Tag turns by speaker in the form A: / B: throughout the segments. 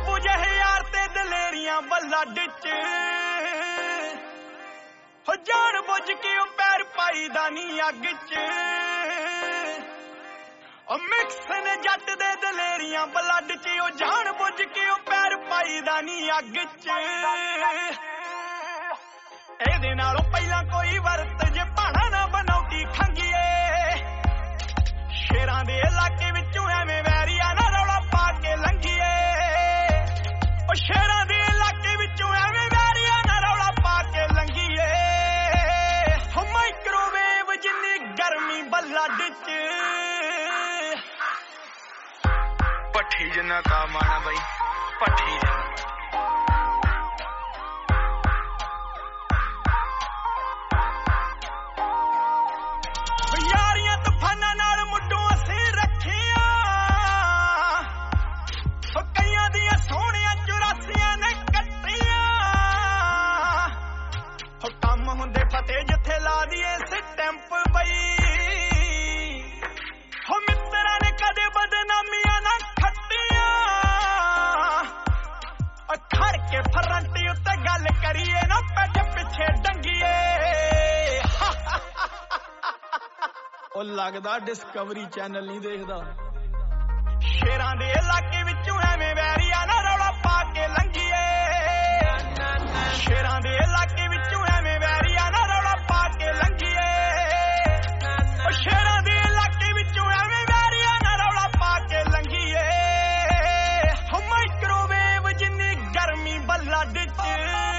A: ਬੱਬੂ ਜਿਹੇ ਯਾਰ ਤੇ ਦਲੇਰੀਆਂ ਬਲੱਡ ਚ ਹੋ ਜਾਣ ਬੁੱਝ ਕੇ ਉਹ ਪੈਰ ਪਾਈਦਾ ਨੀ ਅੱਗ ਚ ਉਹ ਮਿਕਸ ਨੇ ਜੱਟ ਦੇ ਦਲੇਰੀਆਂ ਬਲੱਡ ਚ ਉਹ ਜਾਣ ਬੁੱਝ ਕੇ ਉਹ ਪੈਰ ਪਾਈਦਾ ਨੀ ਅੱਗ ਚ ਇਹਦੇ ਨਾਲੋਂ ਪਹਿਲਾਂ ਕੋਈ ਵਰਤ ਜੇ ਭਾਣਾ ਨਾ ਬਣਾਉਦੀ ਖੰਗੀਏ ਸ਼ੇਰਾਂ ਦੇ ਇਲਾਕੇ ਵਿੱਚੋਂ ਐਵੇਂ ਵੈਰੀਆ ਨਾ ਰੌਲਾ ਪਾ ਕੇ ਲੰਘੀਏ ਉਹ ਸ਼ੇਰਾਂ ਦੇ ਇਲਾਕੇ ਵਿੱਚੋਂ ਐਵੇਂ ਵੈਰੀਆ ਨਾ ਰੌਲਾ ਪਾ ਕੇ ਲੰਘੀਏ ਹੋ ਮਾਈਕ੍ਰੋਵੇਵ ਜਿੰਨੀ ਗਰਮੀ ਬਲੱਡ ਚ
B: ਭੱਠੀ ਜਿੰਨਾ ਕੰਮ ਆਣਾ ਬਈ ਭੱਠੀ ਜਿੰਨਾ
A: ਫਤਿਹ ਜਿੱਥੇ ਲਾ ਦੀਏ ਸਟੈਂਪ ਬਈ ਹੋ ਮਿੱਤਰਾਂ ਨੇ ਕਦੇ ਬਦਨਾਮੀਆਂ ਨਾ ਖੱਟੀਆਂ ਖੜ ਕੇ ਫਰੰਟ ਉੱਤੇ ਗੱਲ ਕਰੀਏ ਨਾ ਪੈਜ ਪਿੱਛੇ ਡੰਗੀਏ ਉਹ ਲੱਗਦਾ ਡਿਸਕਵਰੀ ਚੈਨਲ ਨਹੀਂ ਦੇਖਦਾ ਸ਼ੇਰਾਂ ਦੇ ਇਲਾਕੇ ਵਿੱਚੋਂ ਐਵੇਂ ਵੈਰੀਆ ਨਾ ਰੌਲਾ ਪਾ ਕੇ ਲੰਘੀਏ ਸ਼ੇਰਾਂ ਦੇ ਇਲਾਕੇ ਵਿੱਚੋਂ ਐਵੇਂ ਵੈਰੀਆ ਨਾ ਰੌਲਾ ਪਾ ਕੇ ਲੰਘੀਏ ਉਹ ਸ਼ੇਰਾਂ ਦੇ ਇਲਾਕੇ ਵਿੱਚੋਂ ਐਵੇਂ ਵੈਰੀਆ ਨਾ ਰੌਲਾ ਪਾ ਕੇ ਲੰਘੀਏ ਹੋ ਮਾਈਕ੍ਰੋਵੇਵ ਜਿੰਨੀ ਗਰਮੀ ਬਲੱਡ ਚ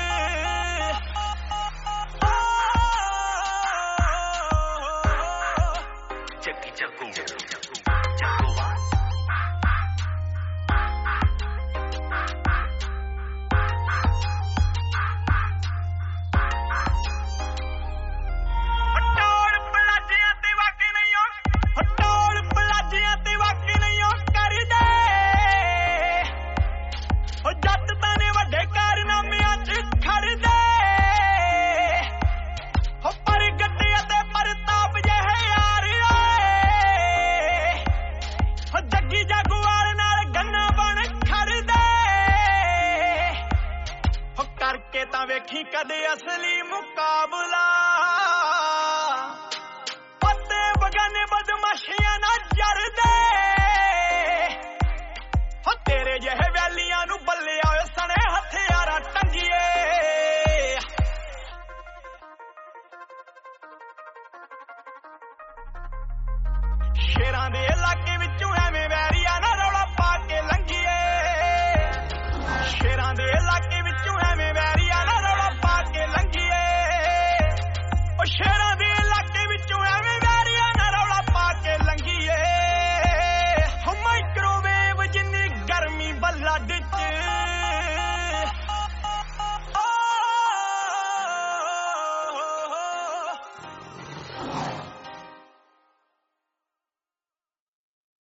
B: ਚੱਕੀ ਚੱਕੂ ਤਾਂ ਵੇਖੀ ਕਦੇ ਅਸਲੀ ਮੁਕਾਬਲਾ ਪੱਤੇ ਬਗਾਨੇ ਬਦਮਾਸ਼ੀਆਂ